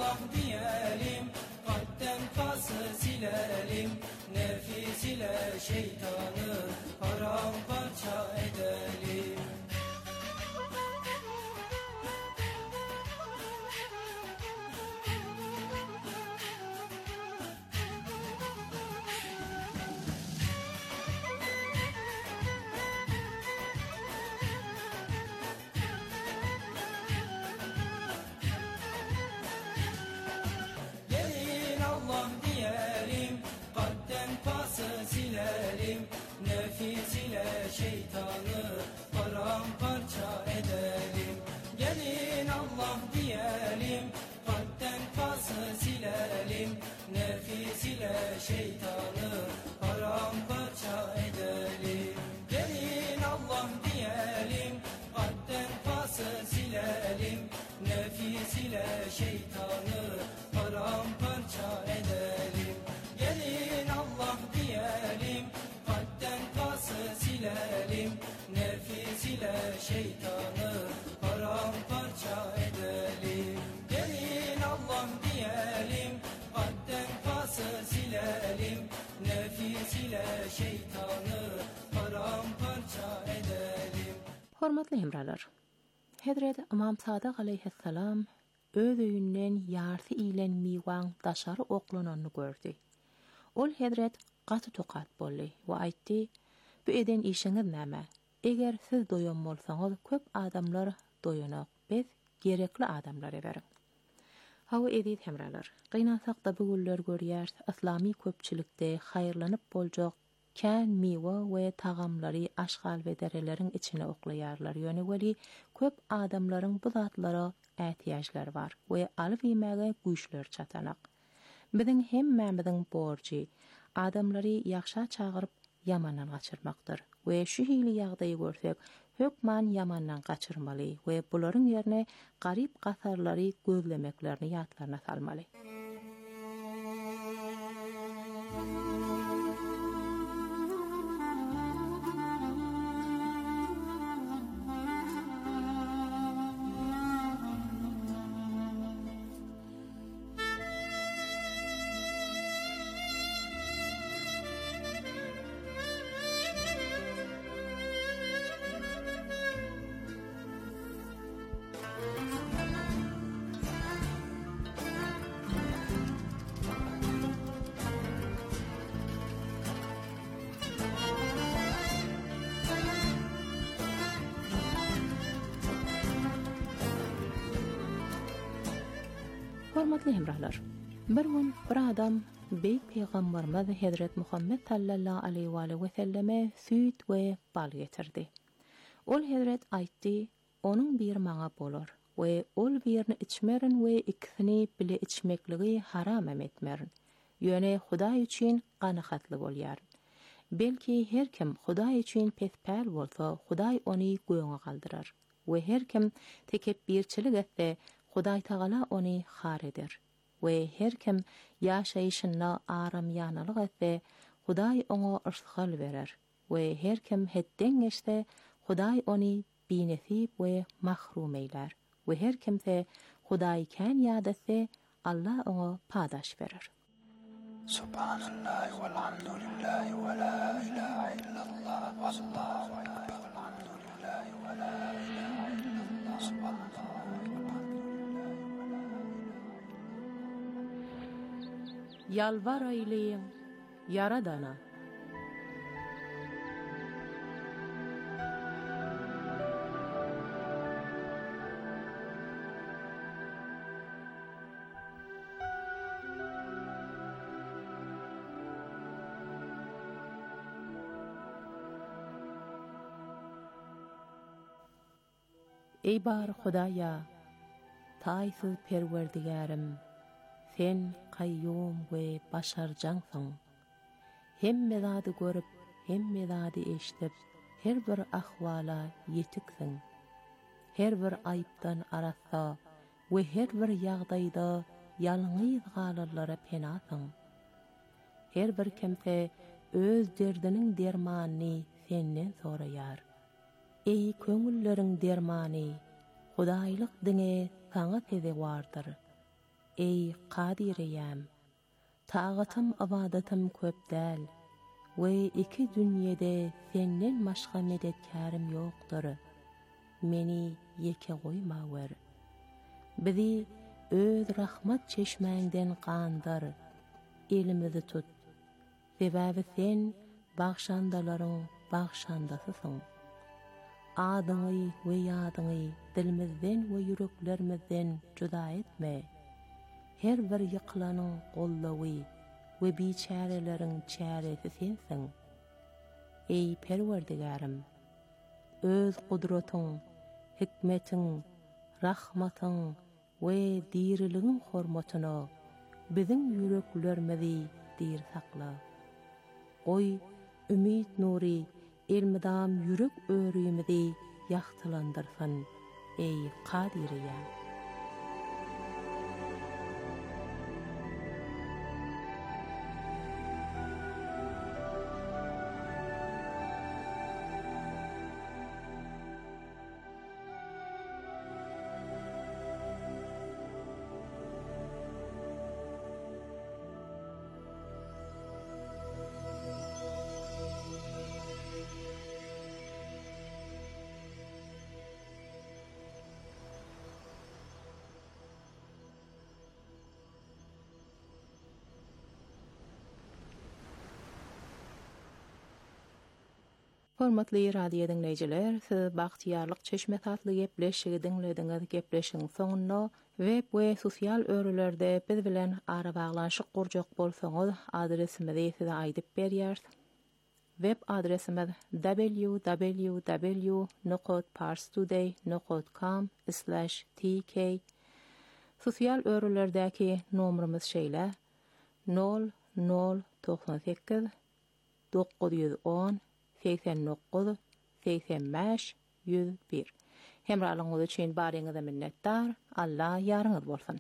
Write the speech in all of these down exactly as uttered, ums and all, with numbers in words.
Allah diyelim, kalpten pası silelim, nefis ile şeytanı paramparça edelim. Silelim, nefis ile şeytanı paramparça edelim. Gelin Allah diyelim, kalpten pası silelim, nefis ile şeytanı paramparça edelim. Gelin Allah diyelim, kalpten pası silelim, nefis ile şeytanı paramparça edelim. Gelin Allah diyelim, kalpten pası silelim, nefis ile şeytanı paramparça edelim. Gelin Allah diyelim, kalpten pası silelim, nefis ile şeytanı paramparça edelim. Hormatly hemralar, Hazret İmam Sadık aleyhisselam öz öýünden ýarsy ilen miwan daşary oklananyny gördü. Ol Hazret gaty tokat boldy we aýtdy: "Bu eden işiňiz näme? Eger siz doýan bolsaňyz, köp adamlar doýanak, biz gerekli adamlar eberiň." Hawa edip hemralar, gynasaq da bu günler görýär, islami köpçilikde haýyrlanyp boljak kän miwa we tagamlary aşgal we dereleriň içine oklaýarlar. Ýöne weli köp adamlaryň bu zatlara ähtiýaçlary bar we alyp ýemege güýçler çatanak. Biziň hemmemiziň borçy adamlary ýakşa çagyryp yamandan gaçyrmakdyr we şu hili ýagdaýy görsek hökman yamandan gaçyrmaly we bularyň ýerine garyp gasarlary gözlemeklerini ýatlaryna salmaly. Hormatly hemrahlar, bir gün bir adam Beyt Peygamberimiz Hazret Muhammed sallallahu aleyhi ve aleyhi ve selleme süt we bal getirdi. Ol Hazret aýtdy, onun bir maňa bolar we ol birini içmerin we ikisini bile içmekligi haram etmerin. Ýöne Hudaý üçin ganahatly bolýar. Belki her kim Hudaý üçin pespäl bolsa, Hudaý ony göňe galdyrar we her kim tekebbirçilik etse, Hudaý Taala ony har eder. We her kim ýaşaýyşyna aram ýanylyk etse, Hudaý oňa ırsgal berer. We her kim hedden geçse, Hudaý ony binesip we mahrum eýler. We her kimse Hudaý kän ýad etse, Allah oňa padaş berer. Subhanallah walhamdulillah ve la ilahe illallah wallahu ekber walhamdulillah ve la ilahe illallah subhanallah. Yalvar eyleyin Yaradana. Ey bar Hudaýa, taýsy perwerdigarim, sen kayyum we başarjansyň. Hemme zady görüp, hemme zady eşitip, her bir ahwala yetiksin. Her bir aýypdan arasa we her bir ýagdaýda ýalňyz galarlara penasyň. Her bir kimse öz derdiniň dermanyny senden soraýar. Ey köňülleriň dermany, Hudaýlyk diňe saňa teze wardyr. Ey qadireyem, tağatım avadatım köp däl, we iki dünyede senden başga medetkarim yokdur. Meni yeke goýma wer. Bizi öz rahmat çeşmäňden gandyr. Elimizi tut. Sebäbi sen bagşandalaryň bagşandasysyň. Adyňy we ýadyňy dilimizden we yüreklerimizden juda etme. Her bir ýyklanyň gollawy we biçäreleriň çäresi sensiň. Ey Perwerdigarim, öz gudratyň, hikmetiň, rahmatyň we diriligiň hormatyna biziň yüreklerimizi dir sakla. Oy ümit nuri elmidam yürek öýrüýümidi ýagtylandyrsyn, ey Qadiriyem. Hormatly radio dinleyijiler, siz Bagtyarlyk Çeşme tatly gepleşigi dinlediňiz. Gepleşigiň soňunda web we sosial örelerde biz bilen ara baglanşyk gurjak bolsaňyz adresimizi size aýdyp berýär. Web adresimiz w w w nokta parstoday nokta com slash t k. Sosial örelerdäki nomerimiz şeýle nol nol doksan sekiz dokuz yüz on seksen dokuz seksen beş yüz bir. Hemralyňyz üçin baryňyza minnetdar. Allah ýaryňyz bolsun.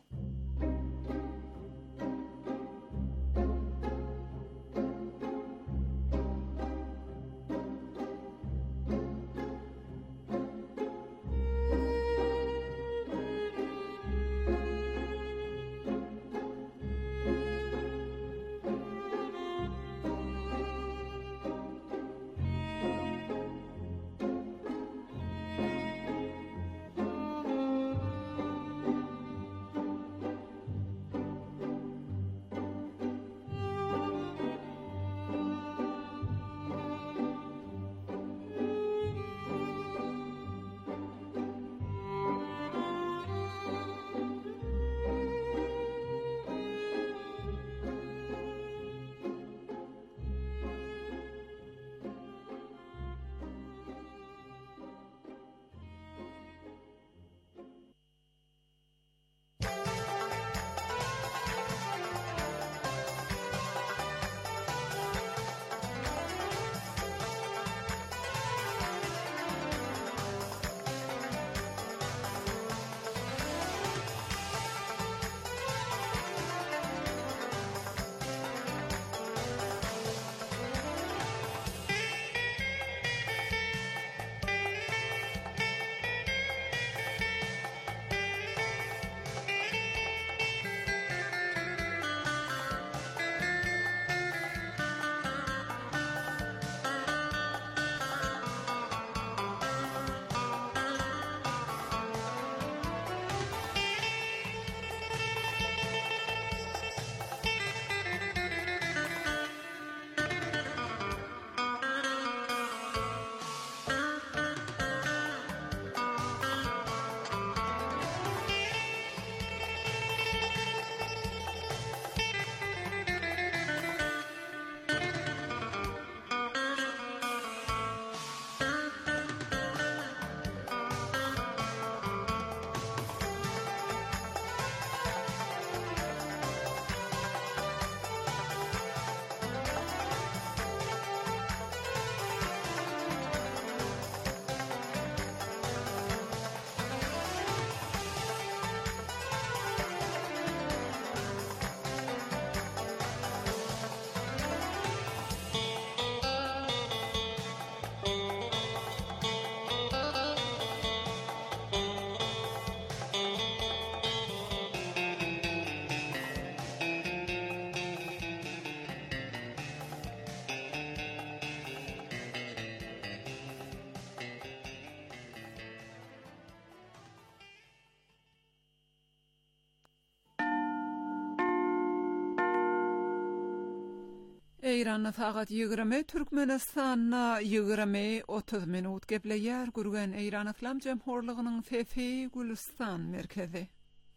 Eýranda faqat ýygrimi, Türkmenistanda ýygrimi otuz minut gepleýär gürgen Eýran Islam Jemhurlygynyň Fefi Gülistan merkezi.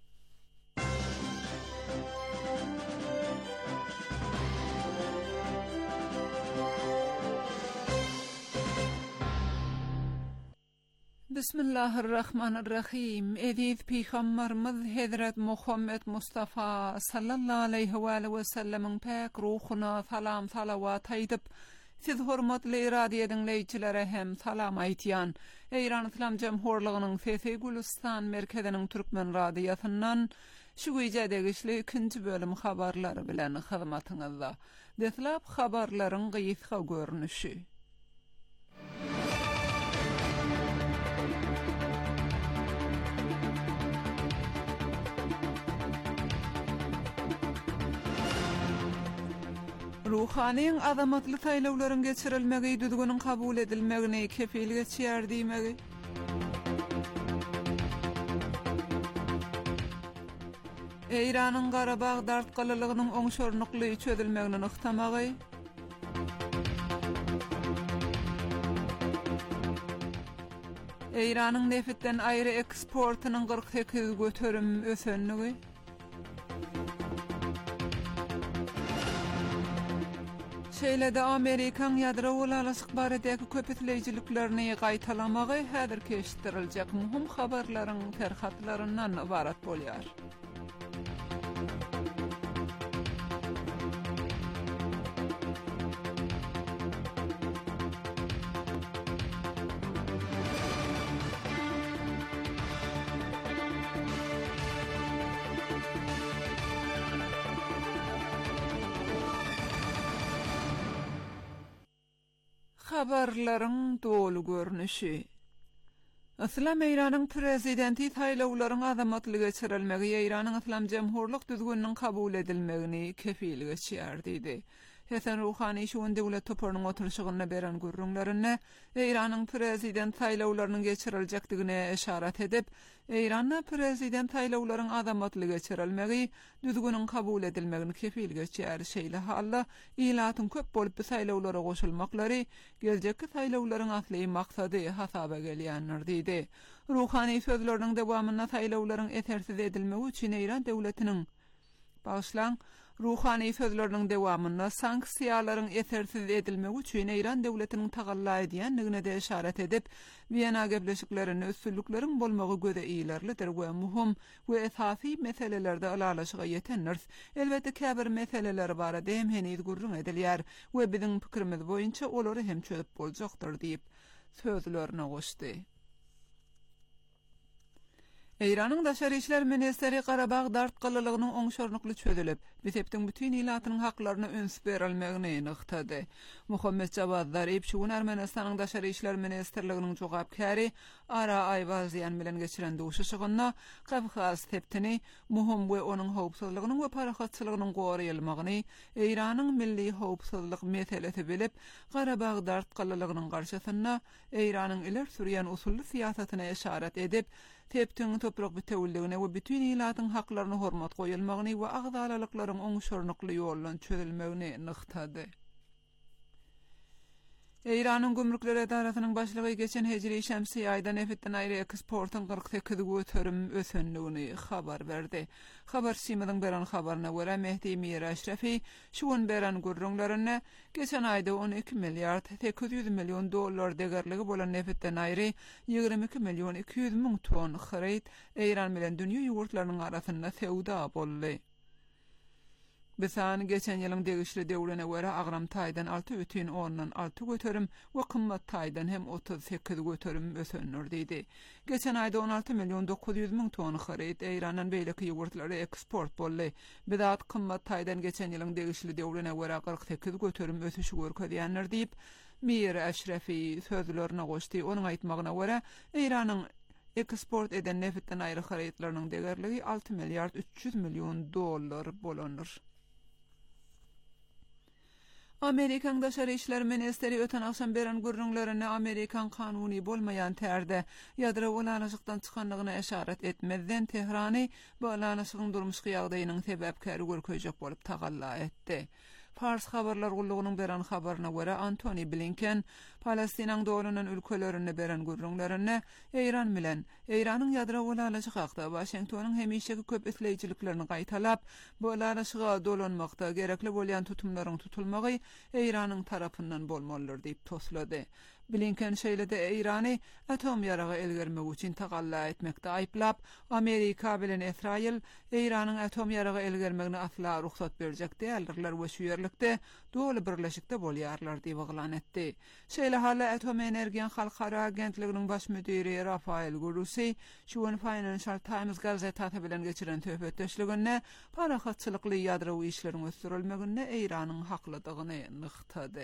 Bismillahirrahmanirrahim. Ediz Peygamberimiz Hazret Muhammed Mustafa sallallahu aleyhi ve sellem'in pek ruhuna salam salavat aýdyp, siz hormatly radio dinleýçilere hem salam aýtýan. Eýran Islam Jemhurlygynyň Fefi Gülistan merkeziniň türkmen radiosundan şu güýjedegi ikinji bölüm habarlary bilen hyzmatyňyzda. Deslap habarlaryň gyýyska görnüşi. Ruhanyň azamatly taýlawlaryň geçirilmegi düzgünün kabul edilmegine kepil geçýär diýmegi. Eýranyň Garabağ dartgalylygynyň oňşornukly çözülmegini ykdamagy. Eýranyň nefitden aýry eksportynyň kırk sekiz göterim ösenligi. Şeýlede Amerikan ýadro ulalysyk baradäki köpetleýijiliklerini gaýtalamagy häzir keşdiriljek muhim habarlaryň terhatlaryndan ibarat bolýar. Habarlaryň dolu görnüşi. Islam Eýranyň prezidenti taýlawlaryň azamatlygy geçirilmegi Eýranyň Islam Jemhurlyk düzgüniniň kabul edilmegini kepil geçýär diýdi. Hasan Ruhani şuň döwlet toparynyň oturşygyna beren gürrüňlerine Eýranyň prezident taýlawlarynyň geçiriljakdigine işaret edip, Eýranda prezident taýlawlaryň azamatlygy geçirilmegi düzgüniniň kabul edilmegini kepil geçýär. Şeýle halla ilatyň köp bolup taýlawlara goşulmaklary geljekki taýlawlaryň asly maksady hasaba gelýändir diýdi. Ruhani sözleriniň dewamynda taýlawlaryň etersiz edilmegi üçin Eýran döwletiniň başlan Ruhani sözleriniň dewamynda sanksiýalaryň etersiz edilmegi üçin Eýran döwletiniň tagalla edýändigine de işaret edip, Wiyana gepleşiklerini üstünlikleriň bolmagy göze iýlerlidir we muhim we esasy meselelerde alalaşyga ýetenler. Elbetde käbir meseleler barada hem heniz gurrun edilýär we biziň pikirimiz boýunça olary hem çözüp boljakdyr diýip sözlerine goşdy. Eýranyň Daşary işler ministeri Garabağ dartgalylygynyň oňşornukly çözülip, Bitepdiň bütün ilatynyň haklaryna öns berilmegini ýyktady. Muhammed Javad Zarip şuň Ermenistanyň Daşary işler ministerliginiň jogapkary Ara Aýwazyan bilen geçiren duşuşygyna Kavkaz teptini muhim we onuň howpsuzlygynyň we parahatçylygynyň goraýylmagyny, Eýranyň milli howpsuzlyk meselesi bilip, Garabağ dartgalylygynyň garşysyna Eýranyň iler sürýän usully siýasatyna işaret edip, teptiň toprak bütewilligine we bütün ilatyň haklaryna hormat goýulmagyny we agzalalyklaryň oňşornukly ýollan çözülmegini ykdady. Eýranyň gümrükler edarasynyň başlygy geçen hejri şemsi aýda nefitden aýry eksportyň kırk sekiz göterim ösenligini habar berdi. Habar Simyň beren habaryna görä Mehdi Mir Eşrefi şuň beren gürrüňlerine geçen aýda on iki milliard sekiz yüz milyon dollar degerligi bolan nefitden aýry ýygrimi iki milyon iki yüz ming ton xarit Eýran bilen dünýä ýurtlarynyň arasynda sewda boldy. Besan geçen ýylyň degişli döwrüne görä agram taýdan altı бүтүn ondan altı göterim we kymmat taýdan hem otuz sekiz göterim ösenler diýdi. Geçen aýda on altı milyon dokuz yüz ming ton xarit Eýranyň beýleki ýurtlary eksport boldy. Bidat kymmat taýdan geçen ýylyň degişli döwrüne görä kırk sekiz göterim ösüşi görkezýänler diýip Mir Eşrefi sözlerine goşdy. Onuň aýtmagyna görä Eýranyň eksport eden nefitden aýry xaritlarynyň degerligi altı milyard üç yüz milyon dollar bolanır. Amerikan Daşary işler ministeri öten akşam beren gürrüňlerine Amerikan kanuny bolmayan tärde ýadro ulanışykdan çykanlygyna işaret etmezden Tehrany bu ulanışygyň durmuş ýagdaýynyň sebäpkäri görkezjek bolup tagalla etdi. Fars habarlar gullugynyň beren habaryna görä Antony Blinken Palestinaň dolunyň ülkelerini beren gurrunlaryny Eýran bilen Eýranyň ýadra golalyjy hakda Washingtonyň hemişeki köp isleýijiliklerini gaýtalap, bu alaşyga dolanmakda gerekli bolýan tutumlaryň tutulmagy Eýranyň tarapyndan bolmalydyr diýip toslady. Blinken şeýlede Eýrany atom ýaragy elgermek üçin tagalla etmekde aýplap, Amerika bilen Israil Eýranyň atom ýaragy elgermegine asla ruhsat berjek däldirler we şu ýerlikde dowly birleşikde bolýarlar diýip oglan etdi. Şeýle hala Atom Energiýa Halkara Agentliginiň baş müdiri Rafael Grossi şu Financial Times gazetesi bilen geçiren töhbetdeşligine parahatçylykly ýadrowy işleriň ösdürilmegine Eýranyň haklydygyny nyktady.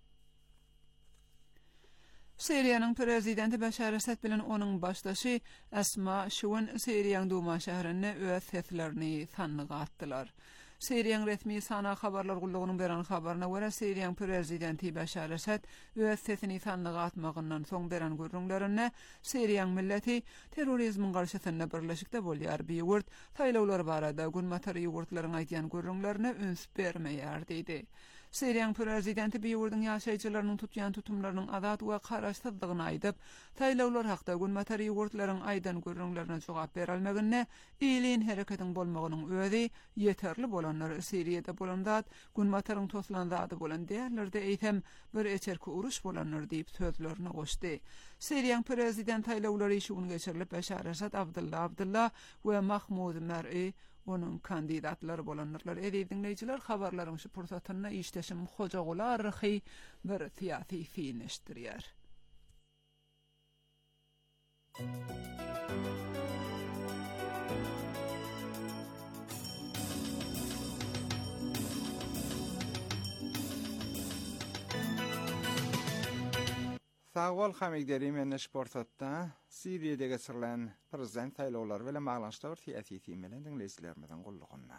Siriýanyň prezidenti Bashar Asad bilen onuň başdaşy Asma Şuwan Siriýanyň Duma şäherine öz seslerini sanlyga atdylar. Siriýanyň resmi sana habarlar gullugynyň beren habaryna görä Siriýanyň prezidenti Bashar Asad öz sesini sanlyga atmagyndan soň beren gurrunlaryny Siriýanyň milleti terrorizmiň garşysyna birleşikde bolýar biýurt, saýlawlar barada gün matary ýurtlaryň aýdýan gurrunlaryna üns bermeýär diýdi. Siriýanyň prezidenti biýurdyň ýaşaýjylarynyň tutýan tutumlarynyň azat we garaşsyzlygyny aýdyp, saýlawlar hakda gün matary ýurtlaryň aýdan gurrunlaryna jogap berelmegine ýylyň hereketiň bolmagynyň özi ýeterli bolanlar Siriýede bolandat, gün mataryň toslandy bolan dälerde eýtem bir eçerki uruş bolanlar diýip sözlerini goşdy. Siriýanyň prezident saýlawlary şuň geçirilip Bashar Asad, Abdullah Abdullah we Mahmud Mer'i onun kandidatlary bolanlar edip dinleýijiler habarlaryň şu pursatyna işdeşim hoja golarhy bir siýasy fiňişdirýär. Sağol hamigderi men sportda Siriýede geçirilen prezident saýlawlary bilen baglanşyk siýasy bilen dinleýijilerimiň gullugyna.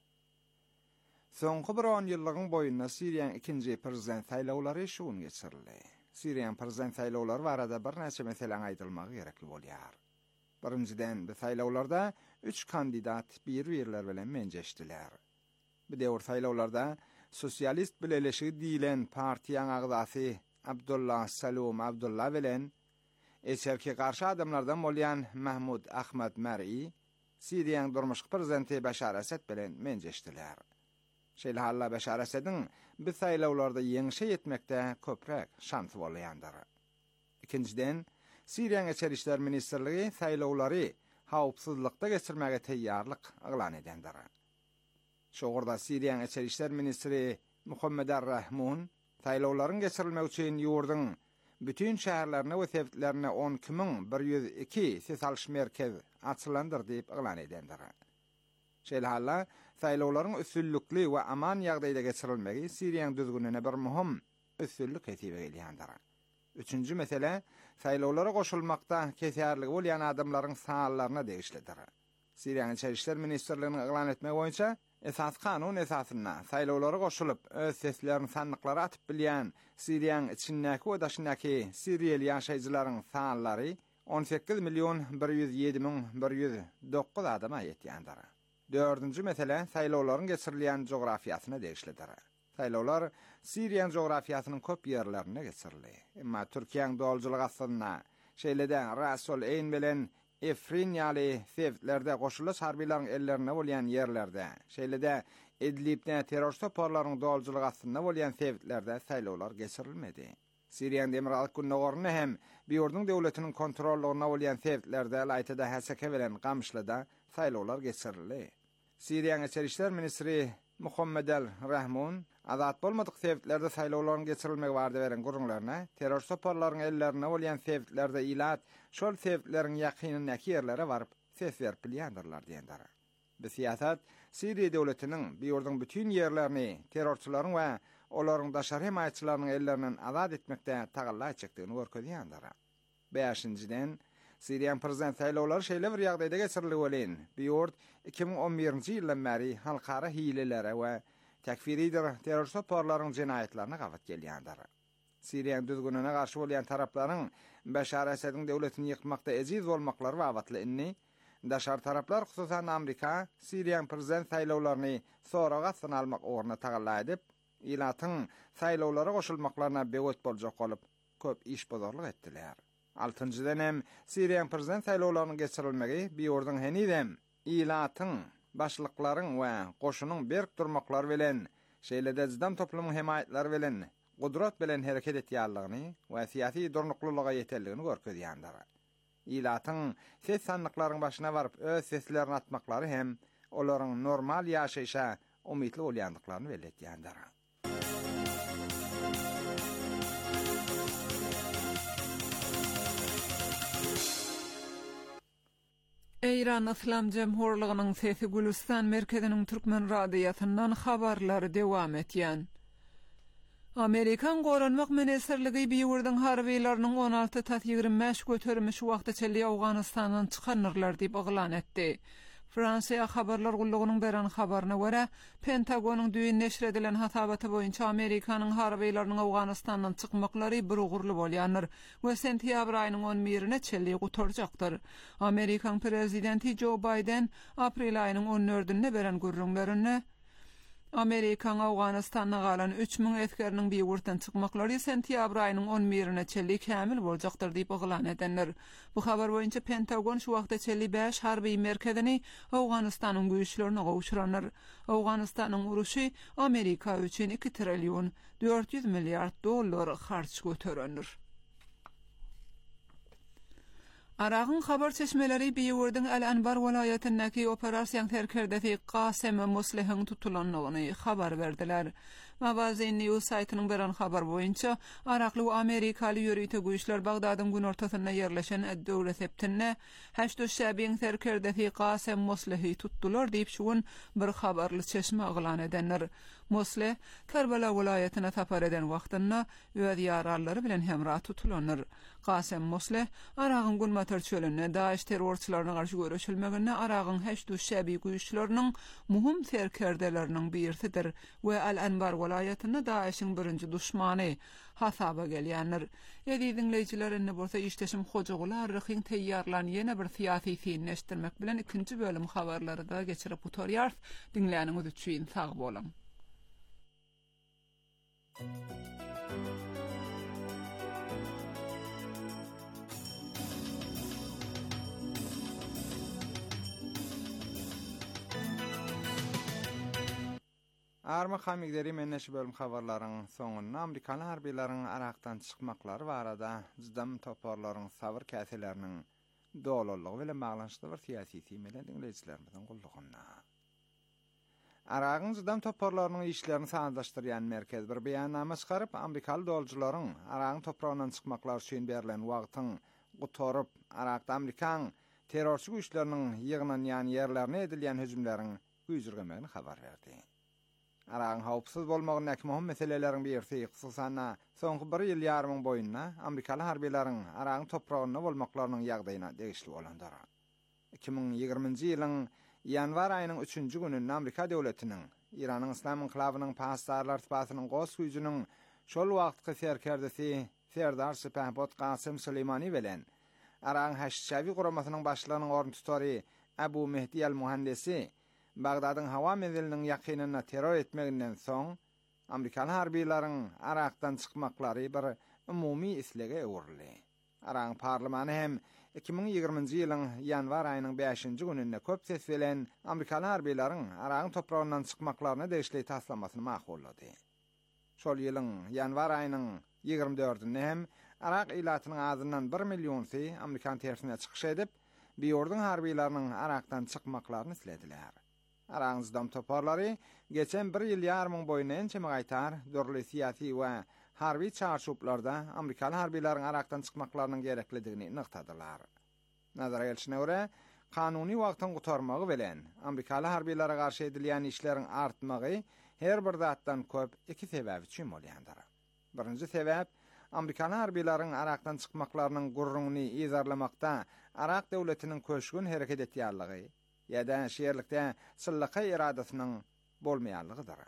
Soňky bir on ýyllygyň boýunda Siriýanyň ikinji prezident saýlawlary şuň geçirildi. Siriýanyň prezident saýlawlary barada bir näçe meseleň aýdylmagy gerekli bolýar. Birinciden, bu saýlawlarda üç kandidat bir ýerler bilen menjeşdiler. Bu döwür saýlawlarda sosialist bileşigi diýilen partiýaň agdasy Abdullah Salum Abdullah bilen eçerki garşy adamlardan bolýan Mahmud Ahmad Mer'i Siriýanyň durmuşky prezidenti Bashar Asad bilen menjeşdiler. Şeýle halla Bashar Asadyň bu saýlawlarda ýeňişe ýetmekde köprek şansy bolýandyr. Ikinciden, Siriýanyň Içeri işler ministrligi saýlawlary hawpsuzlykda geçirmäge teýýarlyk eglan edendir. Şoğurda Siriýanyň Içeri işler ministri Muhammed Rahmun saýlawlaryň geçirilmegi üçin ýurdyň bütün şäherlerine we sewtlerine on iki bin bir ýüz iki ses alış merkez açylandyr diýip eglan edendir. Şeýle halla saýlawlaryň üsünlükli we aman ýagdaýda geçirilmegi Siriýanyň düzgünine bir muhim üsünlük hesap edilýändir. Üçüncü mesele, saýlawlara goşulmakda kesärligi bolýan adamlaryň sanlaryna degişlidir. Siriýanyň Içeri işler ministrliginiň eglan etmegi boýunça esas kanun esasyna saýlawlara goşulyp öz seslerini sandyklary atyp bilýän Siriýanyň içindäki we daşyndaky Siriýeli ýaşaýjylaryň sanlary on sekiz milyon bir ýüz ýedi min bir ýüz dokuz adama ýetýändir. Dördüncü mesele, saýlawlaryň geçirilýän jografiýasyna degişlidir. Saýlawlar Siriýanyň jografiýasynyň köp ýerlerine geçirildi. Emma Türkiýanyň doljulyk asyna şeýlede Rasul Eyn bilen Efrin ýaly sewtlerde goşulyş harbiýlaryň ellerine bolýan ýerlerde, şeýlede Idlibde terrorist toparlaryň doljulyk asyna bolýan sewtlerde saýlawlar geçirilmedi. Siriýanyň Demiralk günnogoruny hem biýurdyň döwletiniň kontrollugyna bolýan sewtlerde Laytada Haseke bilen Gamşlyda saýlawlar geçirildi. Siriýanyň Içeri işler ministri Muhammed Rahmun azat bolmadyk sewtlerde saýlawlaryň geçirilmegi barada beren gurrunlaryna terrorist toparlaryň ellerine bolýan sewtlerde ilat şol sewtleriň ýakynyndäki ýerlere baryp ses berip bilýändirler diýendir. Bu siýasat Siriýa döwletiniň biýurdyň bütün ýerlerini terrorçylaryň we olaryň daşary hemaýatçylarynyň ellerinden azat etmekde tagalla çekdigini görkezýändir. Beşinciden, Siriýanyň prezident saýlawlary şeýle bir ýagdaýda geçirildi bolan. Biýurt iki bin on birinji ýyldan bäri halkara hilelere we tekfiridir terrorist toparlaryň jinayetlerini gabat gelýändir. Siriýanyň düzgününe garşy bolýan taraplaryň Bashar Asadyň döwletini ýykmakda eziz bolmaklary wagtly inni, daşar taraplar hususan Amerika Siriýanyň prezident saýlawlaryny soraga syn almak orna tagalla edip, İlatın saylawlara goşulmaklaryna begot boljak bolup köp iş bozarlyk etdiler. altıncıdan hem Siriýa prezident saylawlarynyň geçirilmegi bir ýordun henidem İlatın başlyklaryň we goşunyň berk durmaklary bilen şeýlede izdam toplumyň hemaýatlary bilen gudrat bilen hereket etýärligini we siýasy durnuklylyga ýeterligini görkezýändir. İlatın ses sanlyklaryň başyna baryp öz seslerini atmaklary hem olaryň normal ýaşaýşa umytly bolýandyklaryny belletýändir. Eýran Islam Jemhurlygynyň Sesi Gülistan merkeziniň türkmen radiýasyndan habarlary dewam etýän. Amerikan Goranmak Ministrligi bir ýurdun harbiýlarynyň on alty ta ýigirme beş götermiş wagtçaly Awganystandan çykanyrlar diýip oglan etdi. Fransiýa habarlar gullugynyň beran habaryna görä, Pentagonyň düýün neşr edilen hatabaty boýunça Amerikanyň harbiýlarynyň Awganystandan çykmaklary bir ugurly bolýandyr we sentýabr aýynyň on birine çelli gutorjakdyr. Amerikan prezidenti Joe Biden aprel aýynyň on dördüne beran gurrunlaryny Amerikan Awganystanna galan üç min eskeriniň bir ýurtdan çykmaklary sentýabr aýynyň on birine çelli kämil boljakdyr diýip oglan edenler. Bu habar boýunça Pentagon şu wagtda çelli beş harbiy merkezini Awganystanyň güýçlerine gowşuranlar. Awganystanyň uruşy Amerika üçin iki trillion dört yüz milliard dollar harç göterendir. Arağın habar çeşmeleri bir ýurdun Al-Anbar welaýatyndaky operasiýa terkerdesi Qasem Moslehyň tutulanlygyny habar berdiler. Mavazin News saýtynyň beran habar boýunça Arakly Amerikaly ýörüýte güýçler Bagdadyň gün ortasyna ýerleşen Ed-Dowla septinde haçda şäbiň terkerdesi Qasem Moslehy tutdular diýip şuň bir habarly çeşme aglan edenler. Mosleh Kerbala welaýatyna tapar eden wagtynda öz ýararlary bilen hemra tutulanlar. Qasem Mosleh Aragyň gün matar çölüne Daesh terrorçylaryna garşy görüşilmegine Aragyň haçda şäbi güýçleriniň muhim terkerdeleriniň birisidir we Al-Anbar welaýatyna Daeshiň birinji duşmany hasaba gelýänler. Edi dinleýijilerine bolsa işteşim hojagular ryhyň teýýarlan ýene bir siýasy fiýinleşdirmek bilen ikinji bölüm habarlary da geçirip oturýar. Dinleýäniňiz üçin sag bolun. Arma hamigleri menneşi bölüm habarlaryň soňunda Amerikan harbiýlarynyň Arakdan çykmaklary barada izdam toparlaryň sabır käseleriniň dolullygy bilen baglanşykly bir siýasy tiýmeli dinleýijilerimizden gullugynda. Aragyň izdam toparlarynyň işlerini sanlaşdyrýan merkez bir beýannama çykaryp Amerikaly dolujularyň Aragyň toprağyndan çykmaklary üçin berilen wagtyň gutorup Arakda Amerikan terrorçy güýçleriniň ýygynan ýerlerine edilýän hüjümleriň güýjürgemegini habar berdi. Aragyň hawpsyz bolmagynyň äki muhim meseleleriň birisi hususan soňky bir ýyl ýarymyň boýunda Amerikaly harbiýlaryň Aragyň toprağynda bolmaklarynyň ýagdaýyna degişli bolandyr. iki bin ýygrymynjy ýylyň ýanwar aýynyň üçünji gününde Amerika döwletiniň Iranyň Islam enklawynyň pasdarlar spasynyň gos güýjüniň şol wagtky serkerdesi Serdar Sepahbot Qasem Süleýmany bilen Aragyň haşşawy guramasynyň başlygynyň orny tutary Abu Mehdi el-Muhandisi Bagdadyň hawa menziliniň ýakynyna terror etmeginden soň Amerikan harbiýlaryň Arakdan çykmaklary bir umumy islege öwrüldi. Aragyň parlamentary hem iki bin ýygrymynjy ýylyň ýanwar aýynyň beşinji gününde köp ses bilen Amerikan harbiýlaryň Aragyň toprağyndan çykmaklaryny degişli taslamasyny maqullady. Şol ýylyň ýanwar aýynyň ýygrimi dördünde hem Arak ilatynyň azyndan bir millionsy Amerikan terfine çykyş edip, bir ýurdun harbiýlarynyň Arakdan çykmaklaryny islediler. Aragyň izdam toparlary geçen bir ýyl ýarymyň boýuna ençe gaýtar dörli siýasy we harbi çarşuplarda Amerikaly harbiýlaryň Arakdan çykmaklarynyň gereklidigini nyktadylar. Nazara gelişine görä, kanuny wagtyň gutarmagy bilen Amerikaly harbiýlere garşy edilýän işleriň artmagy her bir zatdan köp iki sebäp üçin bolýandyr. Birinji sebäp Amerikaly harbiýlaryň Arakdan çykmaklarynyň gurruny izarlamakda Arak döwletiniň köşgün hereket etýärligi ýa-da şeýerlikde syllaka iradasynyň bolmaýanlygydyr.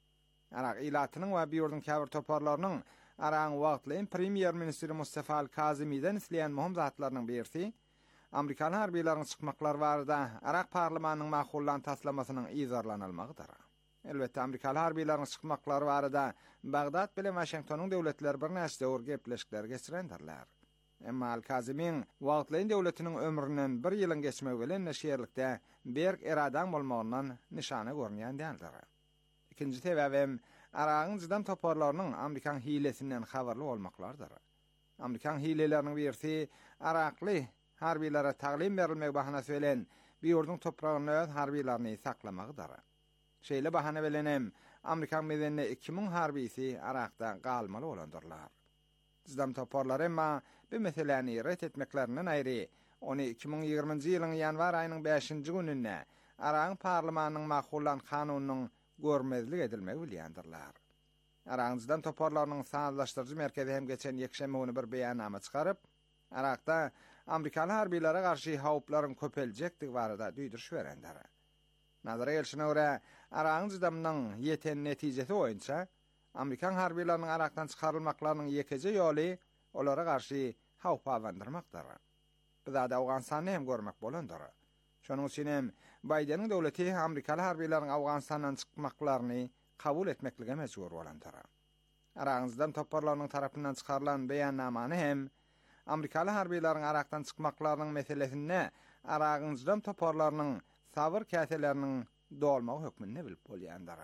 Arak ilatynyň we bir ýurdun käbir toparlarynyň Aragyň wagtly premier ministri Mustafa al-Kazimydan isleýän muhim zatlarynyň birisi Amerikan harbiýlarynyň çykmaklary barada Arak parlamentiniň maqullanan taslamasynyň izarlanylmagydyr. Elbette Amerikalı harbiýlaryň çykmaklary barada Bagdad bilen Washingtonyň döwletleri bir näçe döwür gepleşikler geçirendirler. Emma Al-Kazimiň wagtlaryň döwletiniň ömründen bir ýylyň geçmegi bilen näşerlikde berk eradan bolmagyndan nişana görnýän däldir. İkinji sebäbim Aragyň jydam toparlarynyň Amerikan hilesinden habarly bolmaklardyr. Amerikan hileleriniň birisi Arakly harbiýlara taglim berilmek bahanasy bilen bir ýurdun topragyny öz harbiýlaryny saklamagydyr. Şeýle bahana bilen hem Amerikan medenine iki ming harbisi Arakda galmaly bolandyrlar. Jydam toparlary emma bu meseleni ret etmeklerinden aýry onu iki ming ýygrymynjy ýylyň ýanwar aýynyň beşinji gününde Aragyň parlamentiniň makullan kanunynyň görmezlik edilmegi bilýändirler. Aragyň toparlarynyň sanalaşdyrjy merkezi hem geçen ýekşeme güni bir beýannama çykaryp, Arakda Amerikalı harbiýlara garşy hawplaryň köpeljekdigi barada duýduruş berendir. Nazara gelişine göre Aragyň jydamynyň ýeten netijesi boýunça Amerikan harbiýlarynyň Arakdan çykarylmaklarynyň ýekeje ýoly olara garşy hawp awandyrmakdyr. Bu da Awganystany hem görmek bolandyr. Şonuň üçin hem Bideniň döwleti Amerikalı harbiýlaryň Awganystandan çykmaklaryny kabul etmeklige mejbur bolandyr. Aragyň toparlarynyň tarapyndan çykarylan beýannamany hem Amerikalı harbiýlaryň Arakdan çykmaklarynyň meselesine Aragyň toparlarynyň sabır käseleriniň dolmagy hökmünde bilip bolýandyr.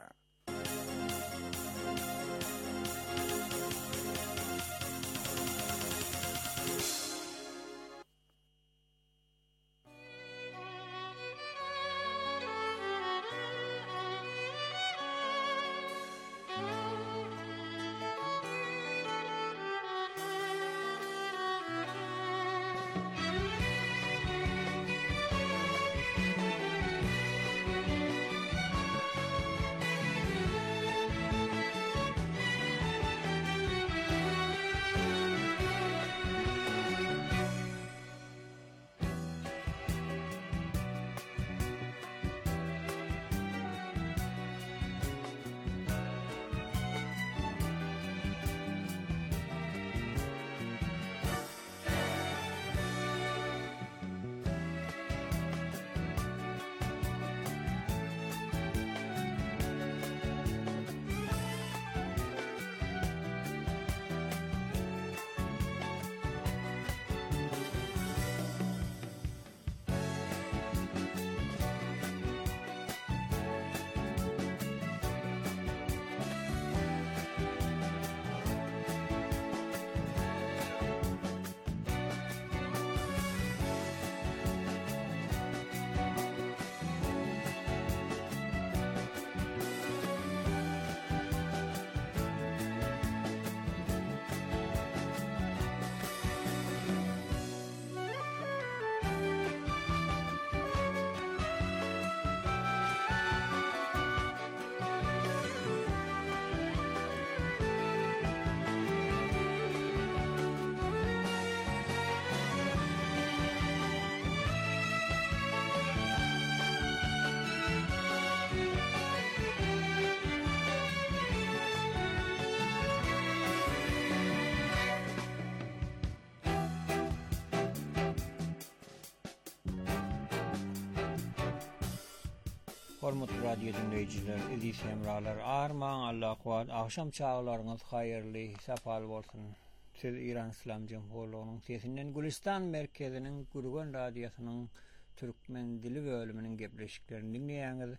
Hormatly radio dinleyijiler, izi semralar, arman Allah kuat, akşam çağlarınız hayırlı, safalı bolsun. Siz İran İslam Cumhuriyeti'nin sesinden Gülistan merkezinin Gurgun Radyosu'nun Türkmen dili bölümünün gepleşiklerini dinleýäňiz.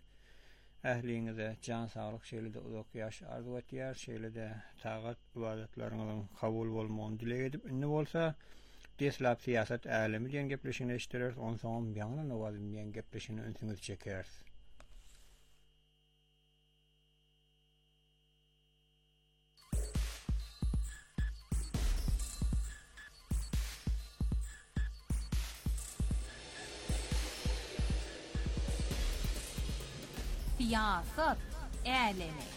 Ähliňize can sağlyk şeýlede uzak ýaş arzu etýär, şeýlede tagat ibadetleriňiziň kabul bolmagyny dilek edip, indi bolsa deslap siýasat älemi diýen gepleşigini eşitdirýäris, on soň ýaňyna nawazym diýen gepleşigini öňüňize çekerýäris. Siyasat älemi.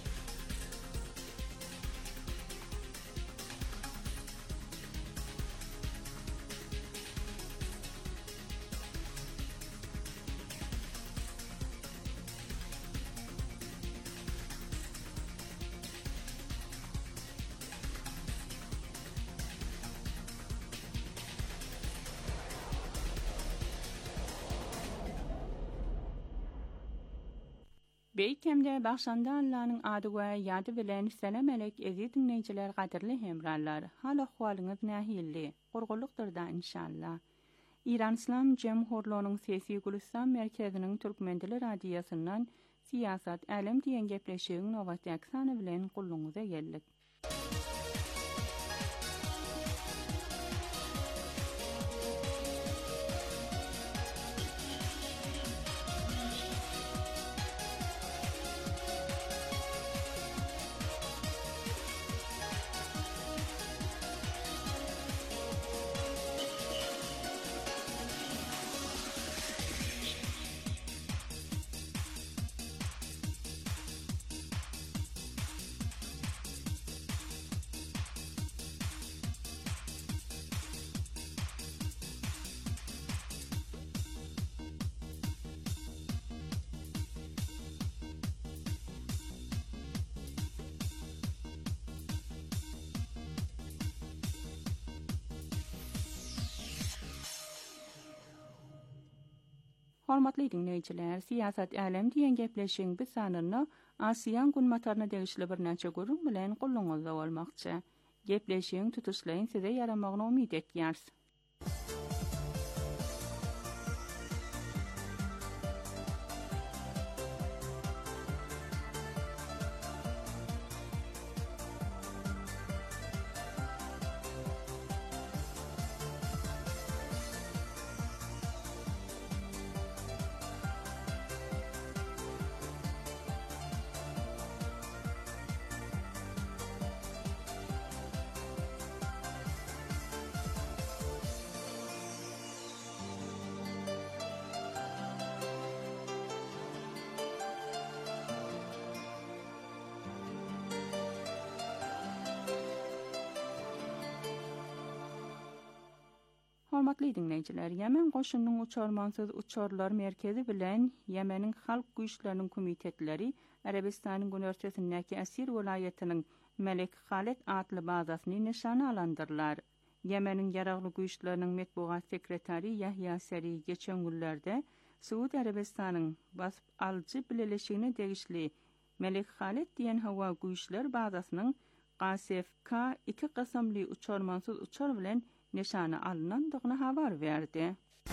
Beýkemde başanda Allah'ın adı we ýady bilen selam elek ezi dinleýijiler gaderli hemrallar. Hal ahwalyňyz nähilli? Gorgulukdyr da inşallah. İran İslam Cemhurluğunyň sesi Gülistan merkeziniň Türkmen dili radiosynyň siyasat älim diýen gepleşigiň nowatly aksany bilen gulluňyza geldik. Hormatly dinleýijiler, siyasat älim diýen gepleşigiň bu sanyny Asiýan günmataryna degişli bir näçe görüň bilen gulluňyzda bolmakçy. Gepleşigiň tutuşlaryň size yaramagyny umyt etýärs. Hormatly dinleýijiler, Yemen goşunynyň uçarmansyz uçarlar merkezi bilen Yemeniň halk güýçleriniň komitetleri Arabistanyň günörtesindäki Asir welaýatynyň Melek Halet adly bazasyny nişana alandyrlar. Yemeniň ýaragly güýçleriniň metbuat sekretari Yahya Sari geçen günlerde Suudi Arabistanyň basıp alyjy bileleşigine degişli Melek Halet diýen hawa güýçler bazasynyň Qasef K iki qasamly uçarmansyz uçar bilen nişana alınandygyny habar berdi.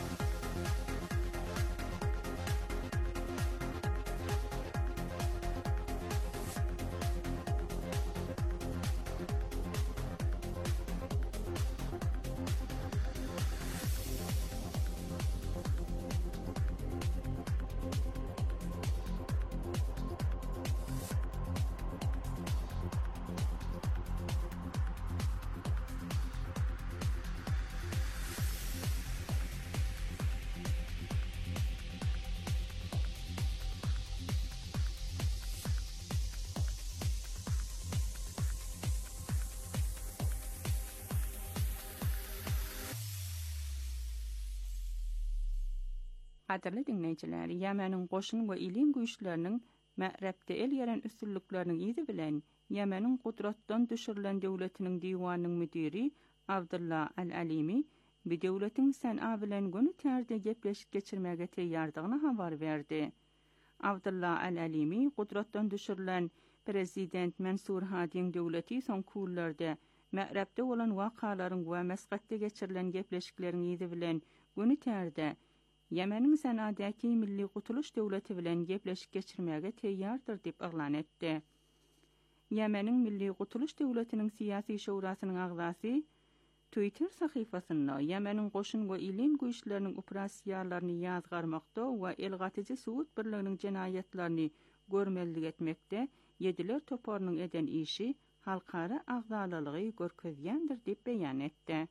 Gaderli dinleýijiler, Yemeniň goşun we ilin güýçleriniň Ma'rabda el ýeren üstünlikleriniň ýyzy bilen Yemeniň gudratdan düşürilen döwletiniň diwanynyň müdiri Abdullah Al-Alimi bu döwletiň sena bilen güni tärde gepleşip geçirmäge teýýardygyny habar berdi. Abdullah Al-Alimi gudratdan düşürilen prezident Mansur Hadiň döwleti son kunlarda Ma'rabda bolan wakalaryň we Mesqatda geçirilen gepleşikleriň ýyzy bilen güni tärde Yemeniň senadaky milli gutuluş döwleti bilen gepleşip geçirmäge teýýardyr diýip elan etdi. Yemeniň milli gutuluş döwletiniň siyasi şurasynyň agzasy Twitter sahyfasynda Yemeniň goşun we ilin güýçleriniň operasiýalaryny ýazgarmakda we elgatyjy Suud birliginiň jenaýatlaryny görmellik etmekde ýediler toparynyň eden işi halkara agzalylygy görkezýändir diýip beýan etdi.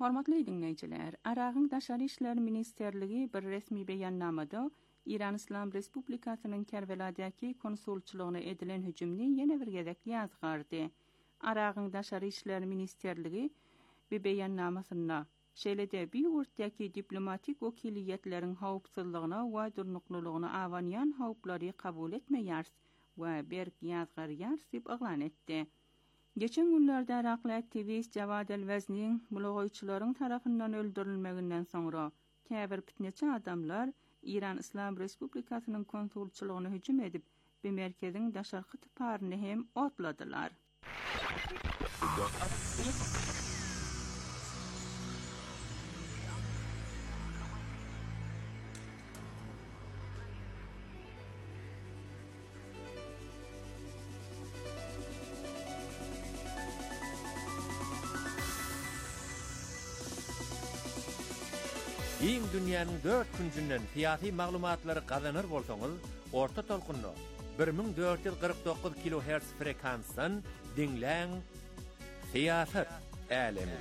Hormatly dinleyijiler, Arağın Daşary işler ministerligi bir resmi beyannamada İran İslam Respublikasynyň Kerbeladaky konsulçylygyna edilen hüjümni ýene bir gezek ýazgardy. Arağın Daşary işler ministerligi bir beyannamasyna şeýlede bir ýurtdaky diplomatik wekiliýetleriň howpsuzlygyna we durnuklulygyna awanýan howplary kabul etmeýär we berk ýazgar diýip aglan etdi. Geçen günlerde Irakly aktivist Javad el-Wazniň mulagoýçylaryň tarapyndan öldürilmeginden soňra käbir pitneçe adamlar İran İslam Respublikasynyň konsulçylygyna hüjüm edip, bir merkeziň daşarky typaryny hem otladylar. Iň dünýäniň dört küncünden fiýaty maglumatlary gazanır bolsaňyz, orta tolkunly bir ming dört ýüz gyrk dokuz kilohertz frekansdan dinläň Fiýasat älemi.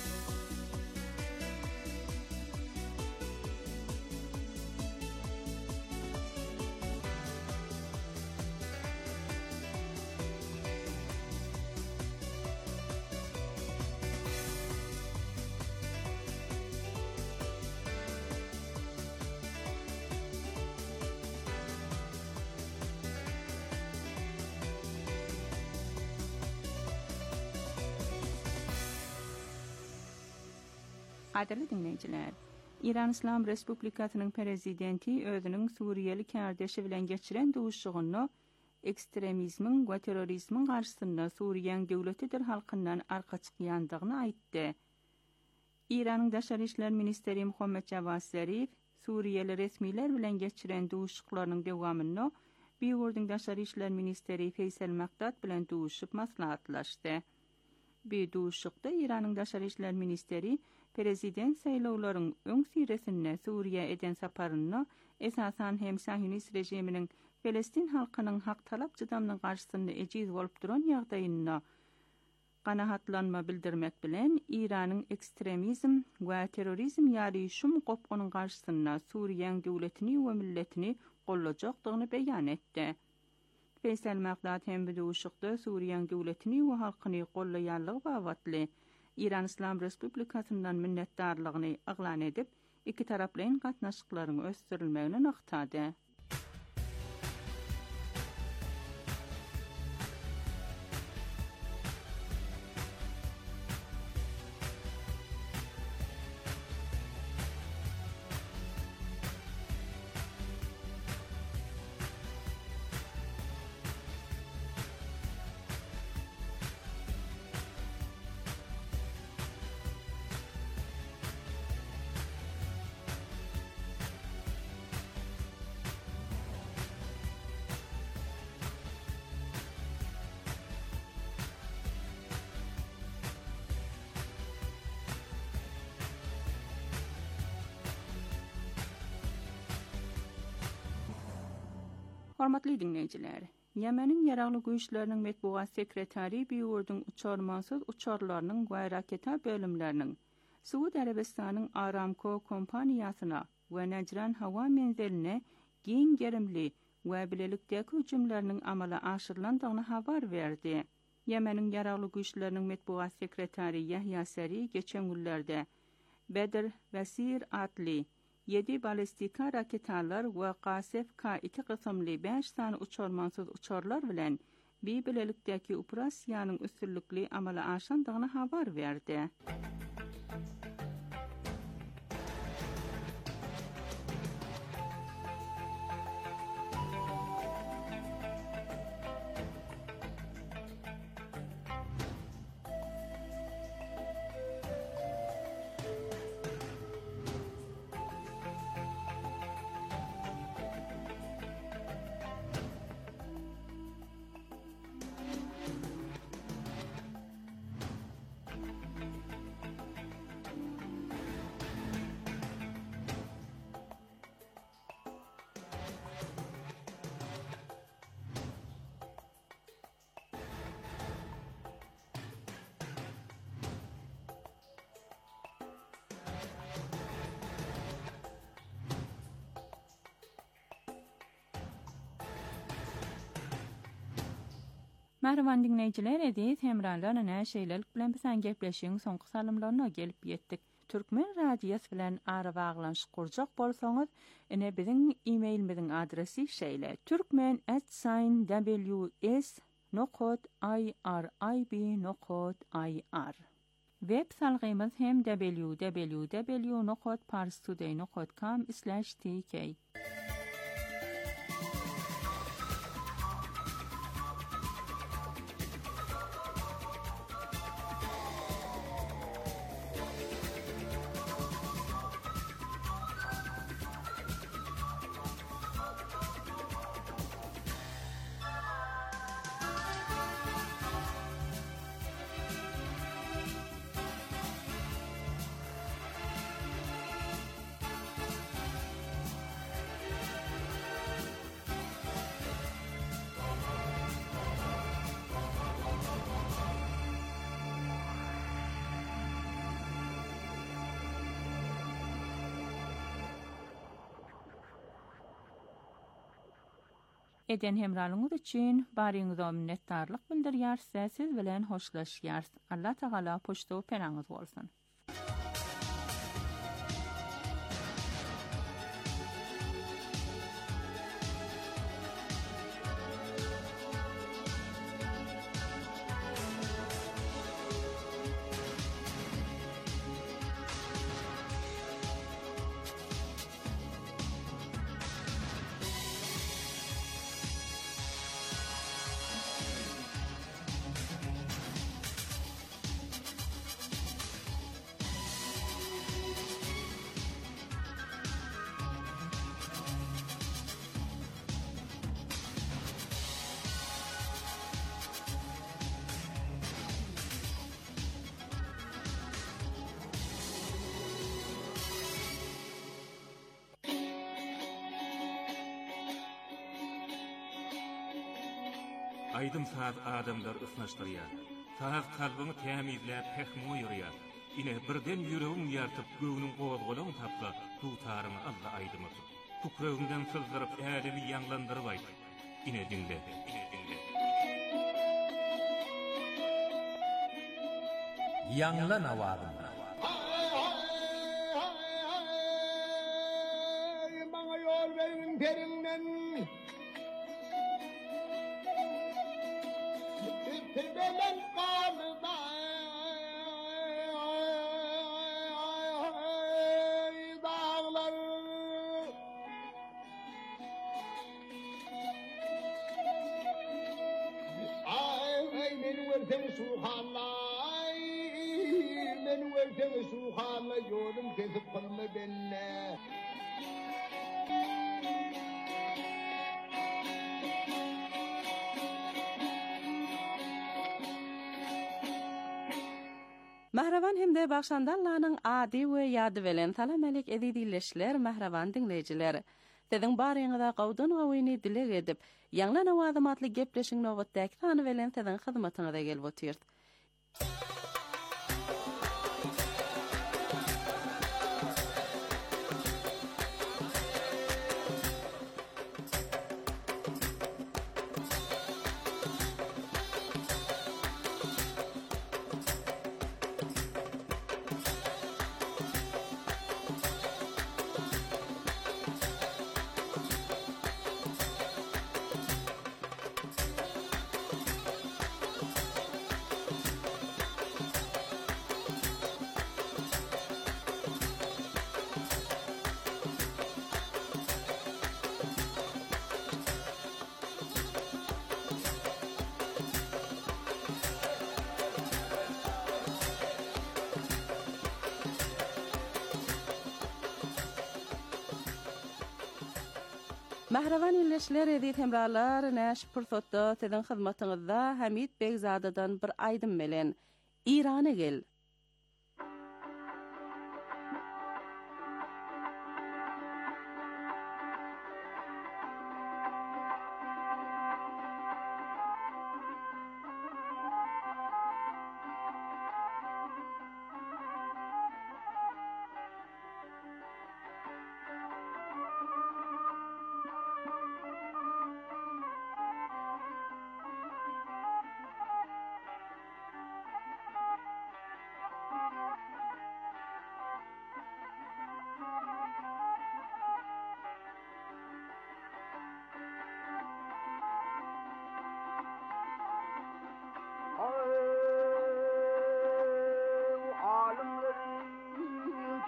Adally dinleyijiler, İran İslam Respublikasynyň prezidenti özüniň Suriýeli kärdeşi bilen geçiren duşugyny ekstremizmiň we terrorizmiň garşysynda Suriýanyň döwletidir halkyndan arka çykýandygyny aýtdy. İranyň Daşary işler ministeri Muhammed Javad Zarif Suriýeli resmiler bilen geçiren duşuklarynyň dowamyny bir ýurdyň Daşary işler ministeri Feysel Makdad bilen duşup maslahatlaşdy. Bir duşukda İranyň Daşary işler ministeri prezident saýlawlaryň öň siresinde Suriýa eden saparyny esasan hem Sahyonist rejiminiň Palestin halkynyň hak talap jydamynyň garşysynda ejiz bolup duran ýagdaýyna ganahatlanma bildirmek bilen İranyň ekstremizm we terrorizm ýaly şum gopgunyň garşysynda Suriýanyň döwletini we milletini gollajakdygyny beýan etdi. Feysel Makdad hem bu duşukda Suriýanyň döwletini we halkyny gollaýanlygy babatly İran İslam Respublikasynyň minnetdarlygyny aglan edip, iki taraplyň gatnaşyklaryň ösdürilmegini naqtady. Hormatly dinleyijiler, Ýemeniň ýaragly güýçleriniň medbuat sekretary bir ýurdyň uçarmansyz uçarlarynyň we raketa bölümleriniň Suudi Arabistanyň Aramco kompaniýasyna we Najran hawa menziline giň gerimli we bilelikdäki hüjümleriniň amala aşyrylandygyny habar berdi. Ýemeniň ýaragly güýçleriniň medbuat sekretary Yahya Sari geçen günlerde Bedr Vasir adly yedi balistika raketalar we Qasef K iki gysymly beş sany uçarmansyz uçarlar bilen bir bilelikdäki operasiýanyň üstünlikli amala aşandygyny habar berdi. Mahraman dinleyiciler, edis hemranlarla näşeýlelik bilen bilen gepleşiň soňky salymlaryna gelip ýetdik. Türkmen radiosu bilen ara baglanşyk kurjak bolsaňyz, ene biziň e-mailimiziň adresi şeýle: türkmen at w s nokta i r i b nokta i r. Web salgymyz hem w w w nokta parstoday nokta com slash t k. Eden hemralyňyz üçin baryňyza minnetdarlyk bildirýär, siz bilen hoşlaşýar. Allah Taala poşto penaňyz bolsun. Aydym saat adamlar ısnaşdyrýar. Taýak kalbyny tämizläp pehmi ýürýär. Ine birden ýüregiň ýartyp göwüniň gowazgolagyny tapsa, tutaryny Allah aýdymy. Tukragyndan sızdyryp ädemi ýanglandyryp aýdy. Ine dinle, ine dinle. Ýanglan awazym. Maňa ýol beriň perinden. Tebelen qalda dağlar ay men wertem suhalay men wertem suhalay yolum kesip qalma benne. Mahravan hemde Bagşandallanyň ady we ýady bilen salam alek edilýärler Mahravan dinleýijiler. Siziň baryňyza gowdan gowyny dilek edip, ýanglan awazamatly gepleşiň nowatdaky tany bilen siziň hyzmatyňyza gelip otyrdy. Mahravan illeşler edip hemralar näş pursatda siziň hyzmatyňyzda Hamid Begzadadan bir aýdym bilen Irana gel.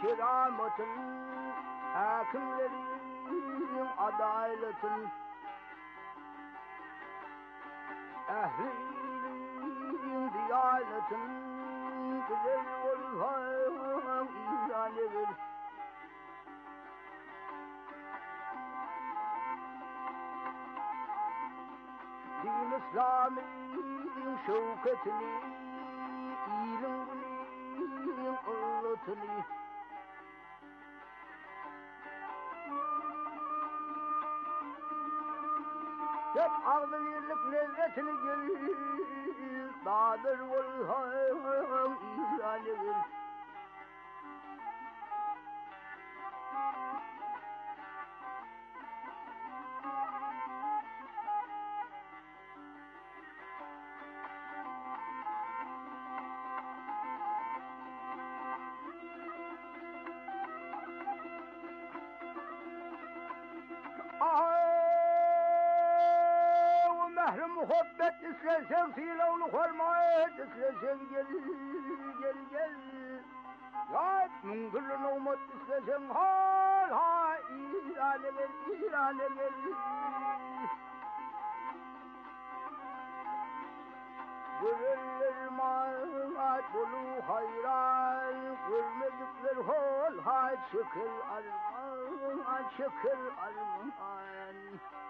kerametin hakimlerin adaletin ehlinin diyanetin güzel olhan ilan edin. Din İslam'ın şevketini, iliminin kıllatını, hep ağzı birlik lezzetini gelir, dağdır olhan ilan edin. Muhabbet islesen filavlu hormat islesen gel gel gel ya mungurun umut islesen hal ha ilan gel ilan gel görürler maat bulu hayran görmedikler hol ha şükür alman şükür alman.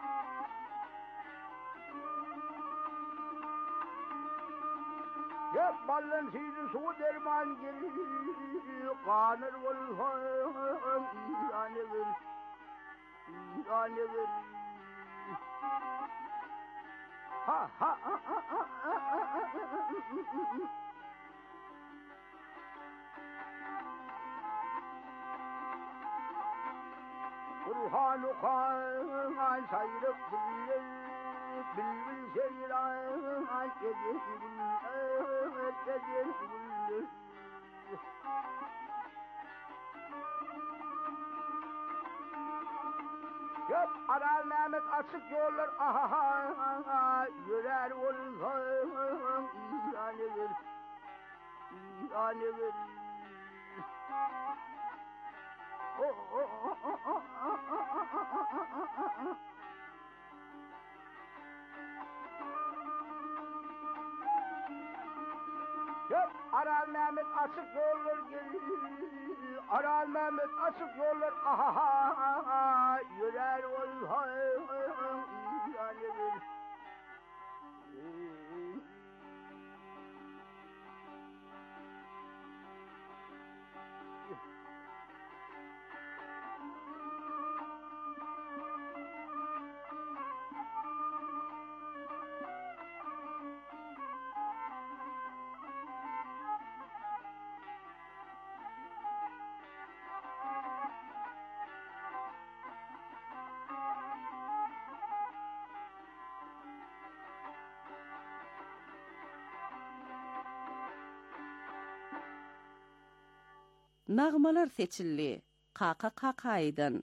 Hep ballan sıydı su derman gelir, kanır olhan ilan edin, ilan edin. Ha ha ha ha ha ha ha. Kurhan-ı Khan sayrık bilir, bilbil seyran gecin güller, gecin güller. Hep arar Mehmet açık yollar, aha yörer olsan ilan eder, ilan eder. Hep arar Mehmet açık yollar gelir, arar Mehmet açık yollar, aha yörer olsan ilan eder. Nağmalar seçildi. Kaka Kakay'dan.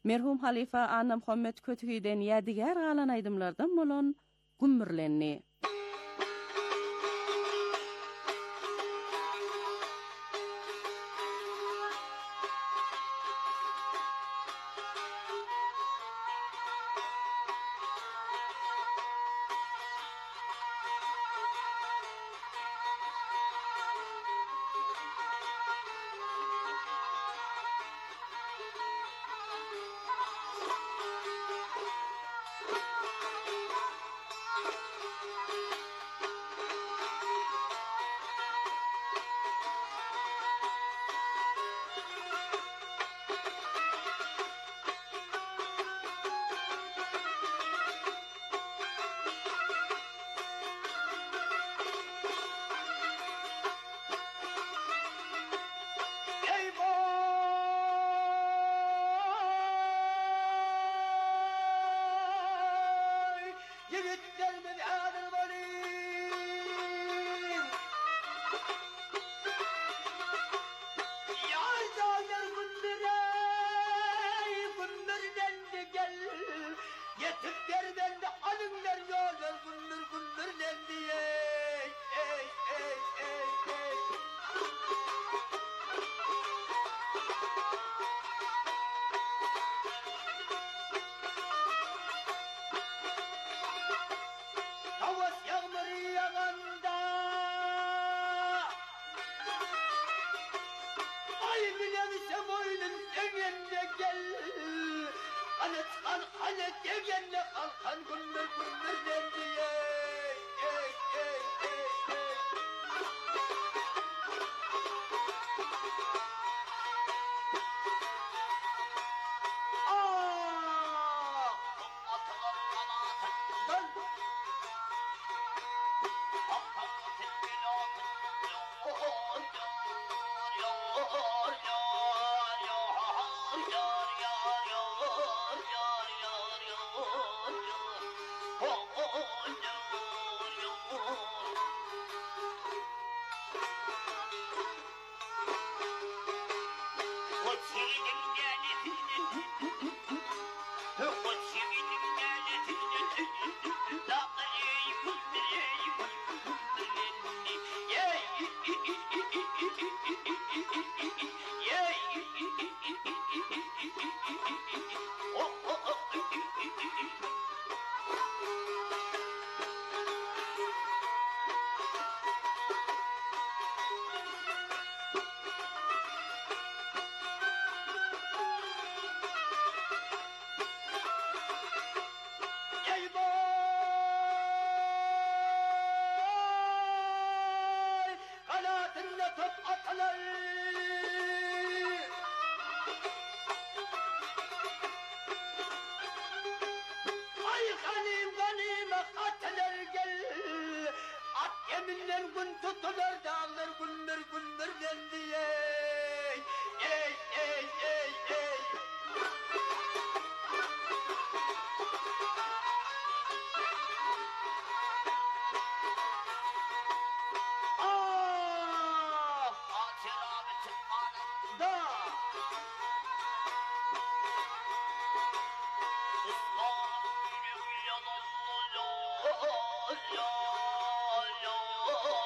Merhum halifa Anna Muhammed Kötügiden ýadigar galan aýdymlardan bolan gümürlenni.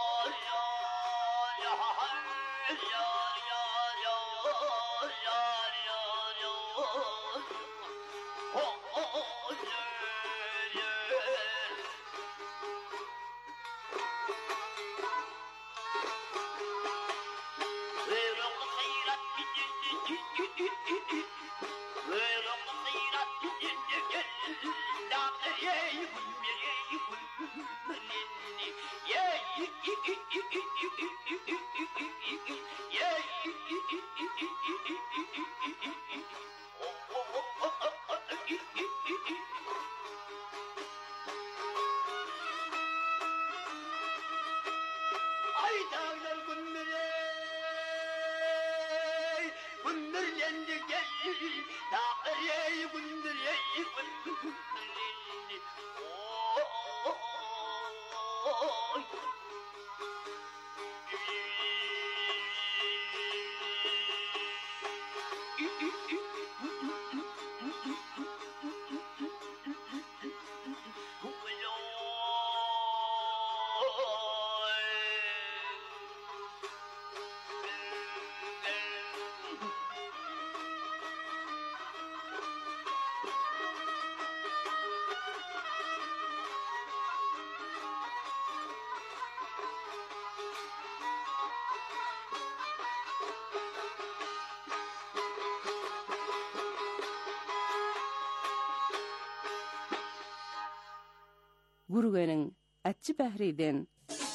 Ya gürgenin atçı bəhriden.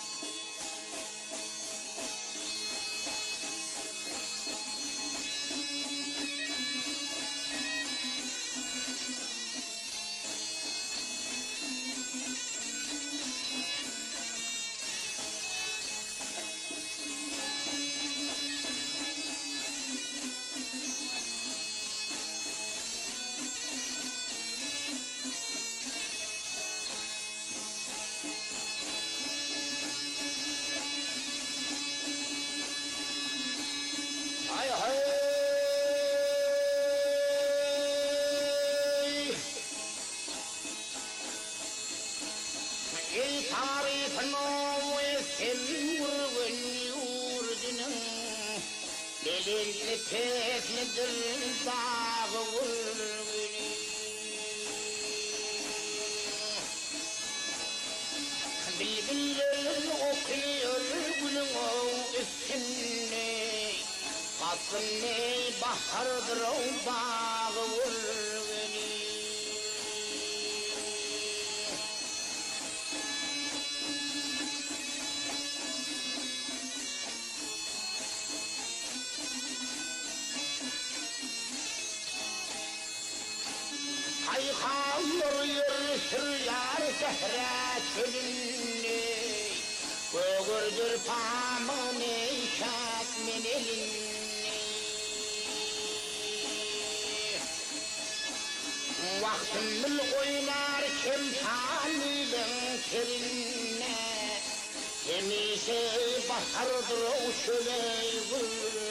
Bilgillerin okuyor gülün o üstünne Kasım ne bahardır o bağı vur beni Kaykanlar yürüsür yar sehre çölünne Ögürdür pamını şatmin elinne Vaktimil oynar kemtalilin terinne Yemişe bahardır o şöley vur